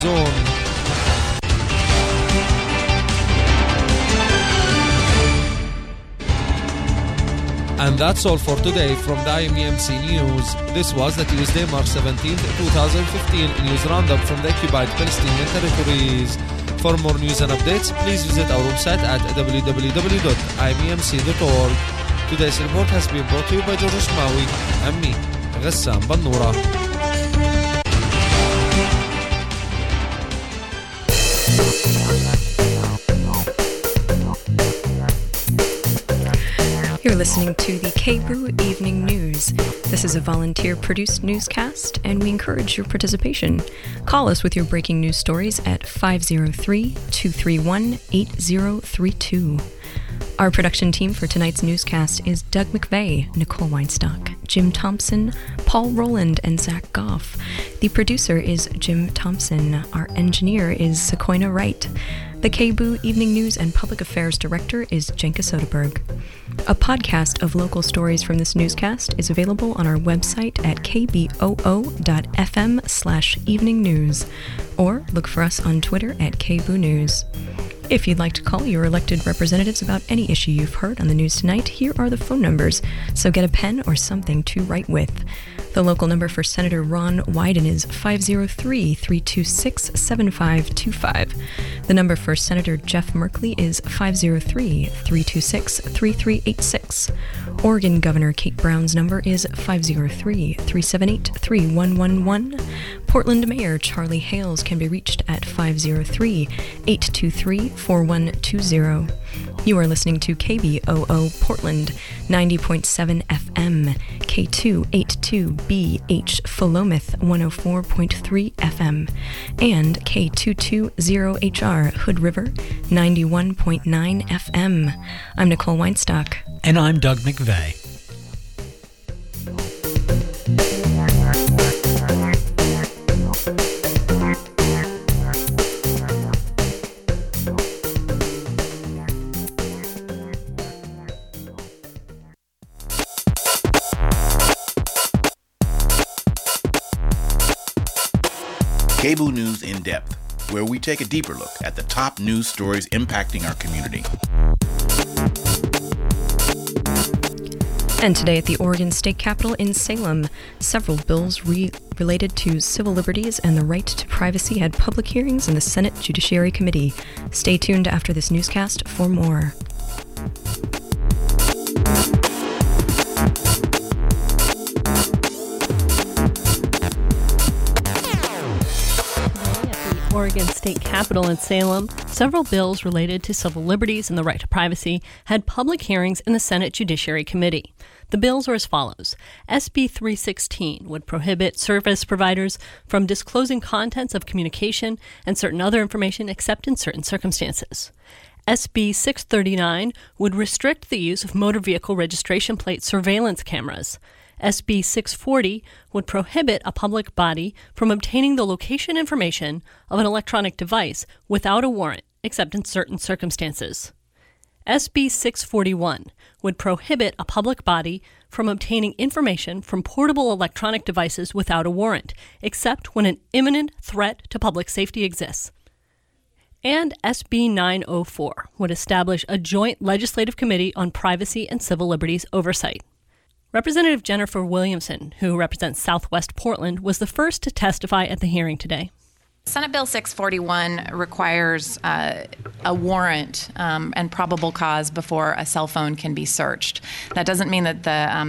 zone. And that's all for today from the IMEMC News. This was the Tuesday, March 17th, 2015 news roundup from the occupied Palestinian territories. For more news and updates, please visit our website at www.imemc.org. Today's report has been brought to you by George Shmawi and me, Ghassan Bannoura. You're listening to the KBOO Evening News. This is a volunteer-produced newscast, and we encourage your participation. Call us with your breaking news stories at 503-231-8032. Our production team for tonight's newscast is Doug McVeigh, Nicole Weinstock, Jim Thompson, Paul Rowland, and Zach Goff. The producer is Jim Thompson. Our engineer is Sequoia Wright. The KBOO Evening News and Public Affairs Director is Jenka Soderberg. A podcast of local stories from this newscast is available on our website at kboo.fm/evening news, or look for us on Twitter at KBOO News. If you'd like to call your elected representatives about any issue you've heard on the news tonight, here are the phone numbers, so get a pen or something to write with. The local number for Senator Ron Wyden is 503-326-7525. The number for Senator Jeff Merkley is 503-326-3386. Oregon Governor Kate Brown's number is 503-378-3111. Portland Mayor Charlie Hales can be reached at 503-823-4120. You are listening to KBOO Portland, 90.7 FM, K282BH Philomath, 104.3 FM, and K220HR Hood River, 91.9 FM. I'm Nicole Weinstock. And I'm Doug McVeigh. KBOO News in Depth, where we take a deeper look at the top news stories impacting our community. And today at the Oregon State Capitol in Salem, several bills related to civil liberties and the right to privacy had public hearings in the Senate Judiciary Committee. Stay tuned after this newscast for more. Oregon State Capitol in Salem, several bills related to civil liberties and the right to privacy had public hearings in the Senate Judiciary Committee. The bills are as follows. SB 316 would prohibit service providers from disclosing contents of communication and certain other information except in certain circumstances. SB 639 would restrict the use of motor vehicle registration plate surveillance cameras. SB 640 would prohibit a public body from obtaining the location information of an electronic device without a warrant, except in certain circumstances. SB 641 would prohibit a public body from obtaining information from portable electronic devices without a warrant, except when an imminent threat to public safety exists. And SB 904 would establish a joint legislative committee on privacy and civil liberties oversight. Representative Jennifer Williamson, who represents Southwest Portland, was the first to testify at the hearing today. Senate Bill 641 requires a warrant and probable cause before a cell phone can be searched. That doesn't mean that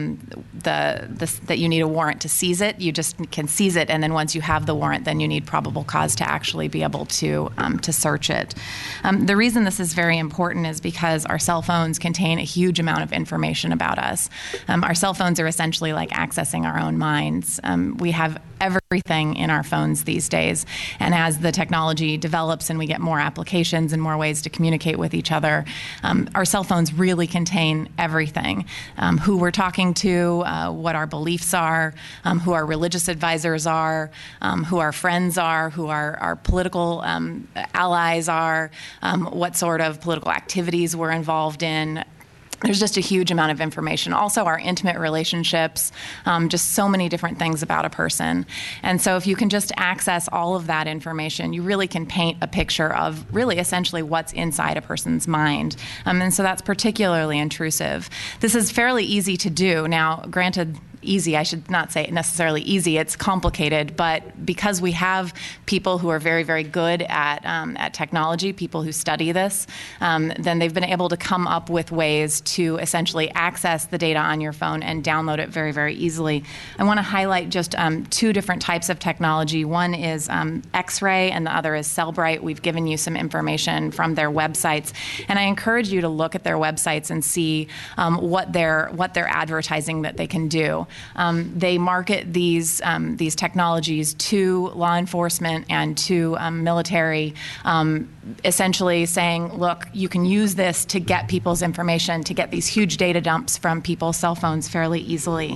that you need a warrant to seize it. You just can seize it, and then once you have the warrant, then you need probable cause to actually be able to search it. The reason this is very important is because our cell phones contain a huge amount of information about us. Our cell phones are essentially like accessing our own minds. We have everything in our phones these days. And as the technology develops and we get more applications and more ways to communicate with each other, our cell phones really contain everything. Who we're talking to, what our beliefs are, who our religious advisors are, who our friends are, who our political allies are, what sort of political activities we're involved in. There's just a huge amount of information. Also, our intimate relationships, just so many different things about a person. And so if you can just access all of that information, you really can paint a picture of really essentially what's inside a person's mind. And so that's particularly intrusive. This is fairly easy to do. Now, granted, easy, I should not say necessarily easy, it's complicated, but because we have people who are very, very good at technology, people who study this, then they've been able to come up with ways to essentially access the data on your phone and download it very, very easily. I want to highlight just two different types of technology. One is X-ray and the other is Cellbrite. We've given you some information from their websites, and I encourage you to look at their websites and see what they're advertising that they can do. They market these technologies to law enforcement and to military, essentially saying, look, you can use this to get people's information, to get these huge data dumps from people's cell phones fairly easily.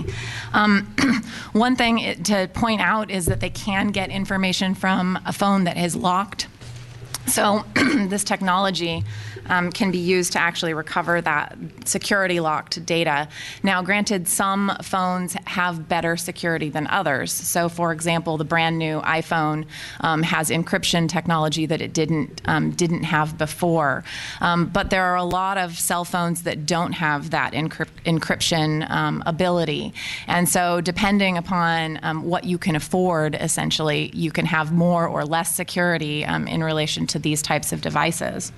One thing to point out is that they can get information from a phone that is locked. So this technology can be used to actually recover that security locked data. Now, granted, some phones have better security than others. So, for example, the brand new iPhone has encryption technology that it didn't have before. But there are a lot of cell phones that don't have that encryption ability. And so, depending upon what you can afford, essentially, you can have more or less security in relation to these types of devices.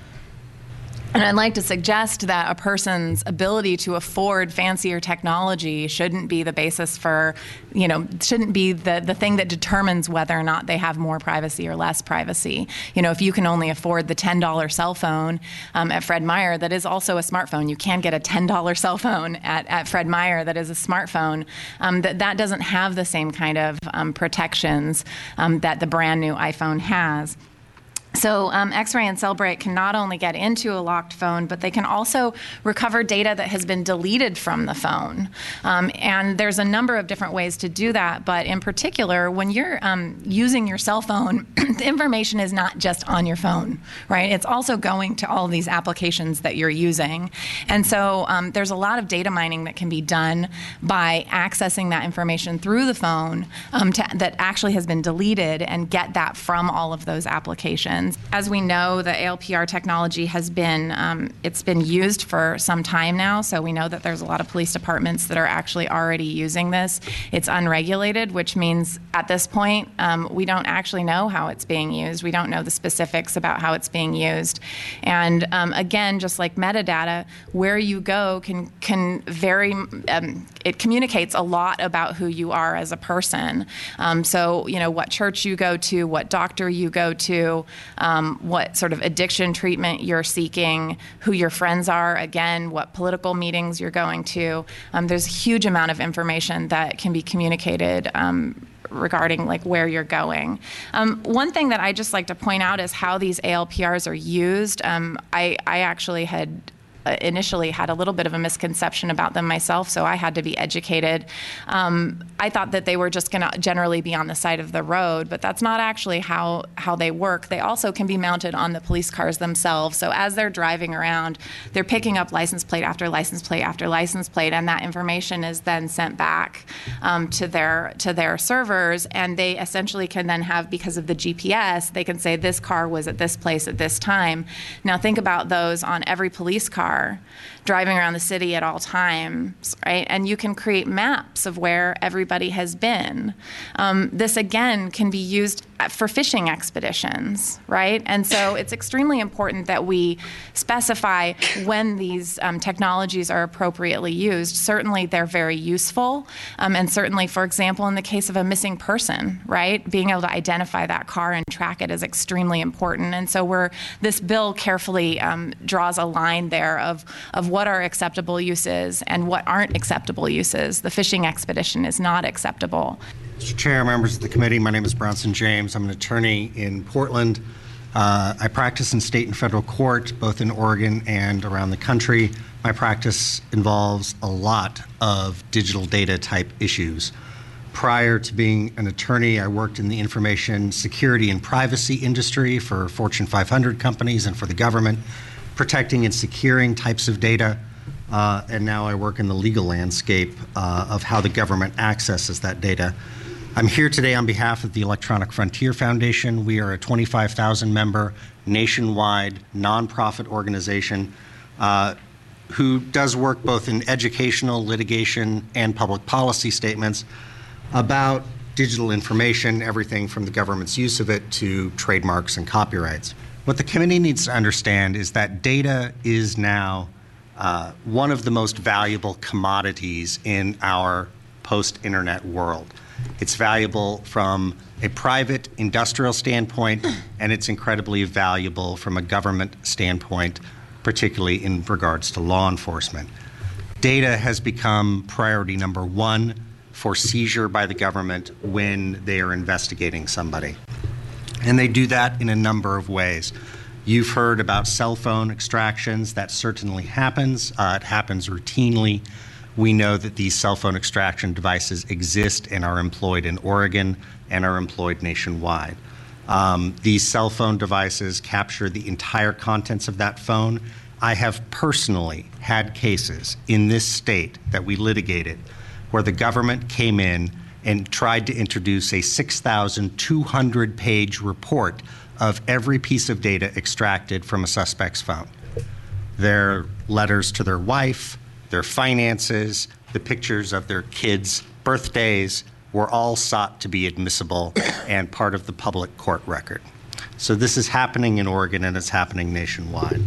And I'd like to suggest that a person's ability to afford fancier technology shouldn't be the basis for, shouldn't be the thing that determines whether or not they have more privacy or less privacy. If you can only afford the $10 cell phone at Fred Meyer, that is also a smartphone. You can get a $10 cell phone at Fred Meyer that is a smartphone. That doesn't have the same kind of protections that the brand new iPhone has. So X-ray and Cellbrite can not only get into a locked phone, but they can also recover data that has been deleted from the phone. And there's a number of different ways to do that. But in particular, when you're using your cell phone, the information is not just on your phone, right? It's also going to all these applications that you're using. And so there's a lot of data mining that can be done by accessing that information through the phone that actually has been deleted and get that from all of those applications. As we know, the ALPR technology has been, it's been used for some time now, so we know that there's a lot of police departments that are actually already using this. It's unregulated, which means at this point, we don't actually know how it's being used. We don't know the specifics about how it's being used. And again, just like metadata, where you go can vary, it communicates a lot about who you are as a person. So, what church you go to, what doctor you go to, what sort of addiction treatment you're seeking, who your friends are, again, what political meetings you're going to. There's a huge amount of information that can be communicated regarding where you're going. One thing that I just like to point out is how these ALPRs are used. I actually had initially had a little bit of a misconception about them myself, so I had to be educated. I thought that they were just going to generally be on the side of the road, but that's not actually how they work. They also can be mounted on the police cars themselves. So as they're driving around, they're picking up license plate after license plate after license plate, and that information is then sent back to their servers, and they essentially can then have, because of the GPS, they can say this car was at this place at this time. Now think about those on every police car driving around the city at all times, right? And you can create maps of where everybody has been. This, again, can be used for fishing expeditions, right? And so it's extremely important that we specify when these technologies are appropriately used. Certainly, they're very useful. And certainly, for example, in the case of a missing person, right? Being able to identify that car and track it is extremely important. And so this bill carefully draws a line there of what are acceptable uses and what aren't acceptable uses. The fishing expedition is not acceptable. Mr. Chair, members of the committee, my name is Bronson James. I'm an attorney in Portland. I practice in state and federal court, both in Oregon and around the country. My practice involves a lot of digital data type issues. Prior to being an attorney, I worked in the information security and privacy industry for Fortune 500 companies and for the government, protecting and securing types of data. and now I work in the legal landscape of how the government accesses that data. I'm here today on behalf of the Electronic Frontier Foundation. We are a 25,000-member nationwide nonprofit organization who does work both in educational, litigation, and public policy statements about digital information, everything from the government's use of it to trademarks and copyrights. What the committee needs to understand is that data is now one of the most valuable commodities in our post-internet world. It's valuable from a private industrial standpoint, and it's incredibly valuable from a government standpoint, particularly in regards to law enforcement. Data has become priority number one for seizure by the government when they are investigating somebody. And they do that in a number of ways. You've heard about cell phone extractions. That certainly happens. It happens routinely. We know that these cell phone extraction devices exist and are employed in Oregon and are employed nationwide. These cell phone devices capture the entire contents of that phone. I have personally had cases in this state that we litigated where the government came in and tried to introduce a 6,200-page report of every piece of data extracted from a suspect's phone. Their letters to their wife, their finances, the pictures of their kids' birthdays were all sought to be admissible and part of the public court record. So this is happening in Oregon and it's happening nationwide.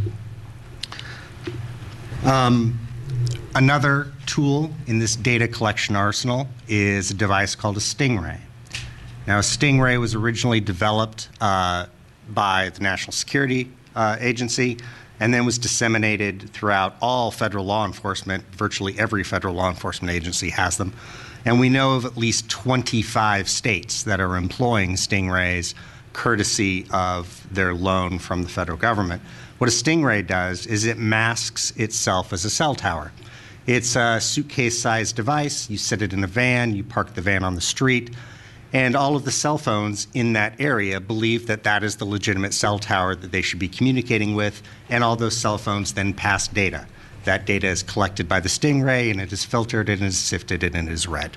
Another tool in this data collection arsenal is a device called a Stingray. Now, a Stingray was originally developed by the National Security Agency and then was disseminated throughout all federal law enforcement. Virtually every federal law enforcement agency has them. And we know of at least 25 states that are employing Stingrays courtesy of their loan from the federal government. What a Stingray does is it masks itself as a cell tower. It's a suitcase-sized device. You sit it in a van, you park the van on the street, and all of the cell phones in that area believe that that is the legitimate cell tower that they should be communicating with, and all those cell phones then pass data. That data is collected by the Stingray, and it is filtered, and it is sifted, and it is read.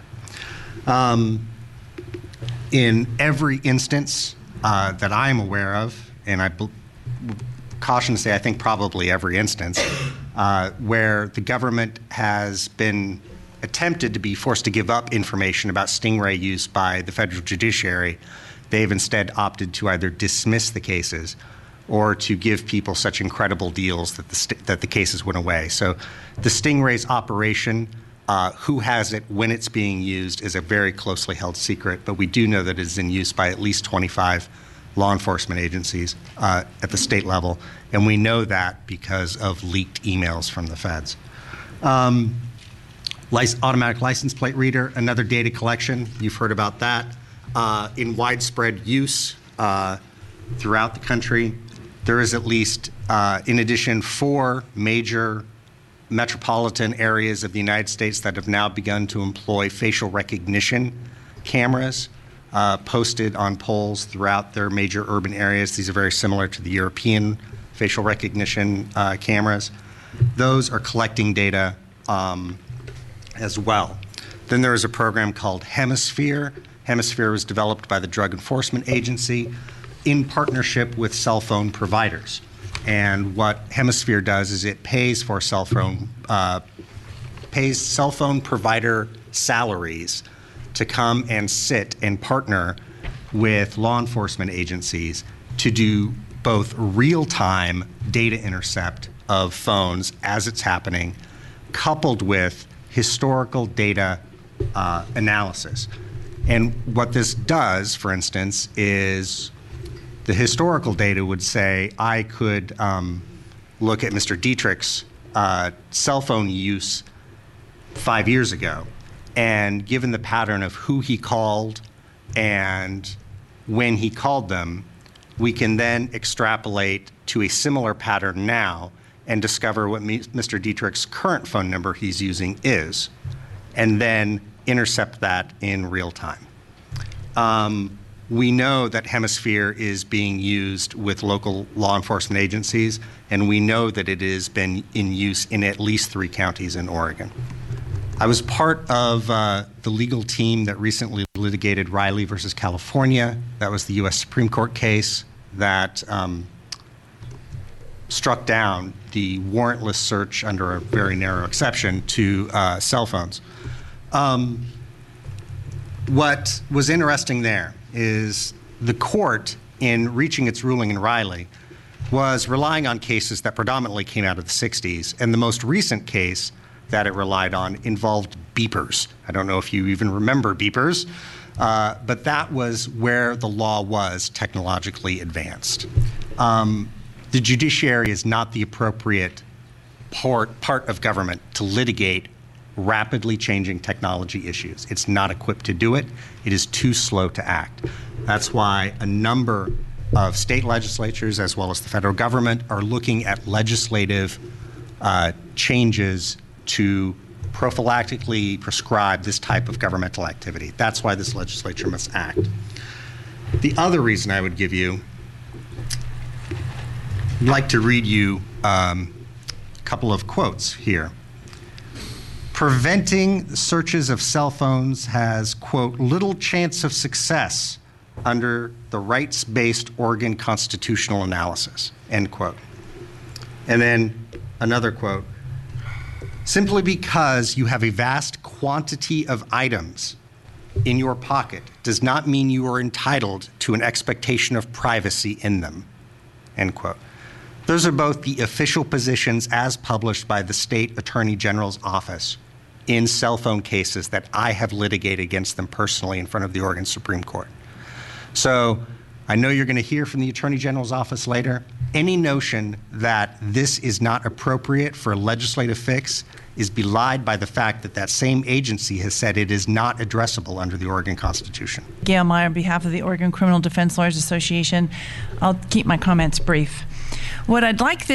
In every instance that I'm aware of, and I caution to say I think probably every instance, where the government has been attempted to be forced to give up information about Stingray use by the federal judiciary, they've instead opted to either dismiss the cases or to give people such incredible deals that the cases went away. So the Stingray's operation, who has it, when it's being used, is a very closely held secret, but we do know that it is in use by at least 25 law enforcement agencies at the state level, and we know that because of leaked emails from the feds. Automatic license plate reader, another data collection. You've heard about that in widespread use throughout the country. There is at least, in addition, 4 major metropolitan areas of the United States that have now begun to employ facial recognition cameras posted on poles throughout their major urban areas. These are very similar to the European facial recognition cameras. Those are collecting data as well. Then there is a program called Hemisphere. Hemisphere was developed by the Drug Enforcement Agency in partnership with cell phone providers. And what Hemisphere does is it pays for cell phone provider salaries to come and sit and partner with law enforcement agencies to do both real-time data intercept of phones as it's happening, coupled with historical data analysis. And what this does, for instance, is the historical data would say, I could look at Mr. Dietrich's cell phone use 5 years ago, and given the pattern of who he called and when he called them, we can then extrapolate to a similar pattern now and discover what Mr. Dietrich's current phone number he's using is, and then intercept that in real time. We know that Hemisphere is being used with local law enforcement agencies, and we know that it has been in use in at least 3 counties in Oregon. I was part of the legal team that recently litigated Riley versus California. That was the U.S. Supreme Court case that struck down the warrantless search under a very narrow exception to cell phones. What was interesting there is the court, in reaching its ruling in Riley, was relying on cases that predominantly came out of the 60s, and the most recent case that it relied on involved beepers. I don't know if you even remember beepers, but that was where the law was technologically advanced. The judiciary is not the appropriate part of government to litigate rapidly changing technology issues. It's not equipped to do it. It is too slow to act. That's why a number of state legislatures, as well as the federal government, are looking at legislative changes to prophylactically prescribe this type of governmental activity. That's why this legislature must act. The other reason I would give you, I'd like to read you a couple of quotes here. Preventing searches of cell phones has, quote, little chance of success under the rights-based Oregon constitutional analysis, end quote. And then another quote, simply because you have a vast quantity of items in your pocket does not mean you are entitled to an expectation of privacy in them, end quote. Those are both the official positions as published by the state attorney general's office in cell phone cases that I have litigated against them personally in front of the Oregon Supreme Court. So I know you're going to hear from the attorney general's office later. Any notion that this is not appropriate for a legislative fix is belied by the fact that that same agency has said it is not addressable under the Oregon Constitution. Gail Meyer on behalf of the Oregon Criminal Defense Lawyers Association. I'll keep my comments brief. What I'd like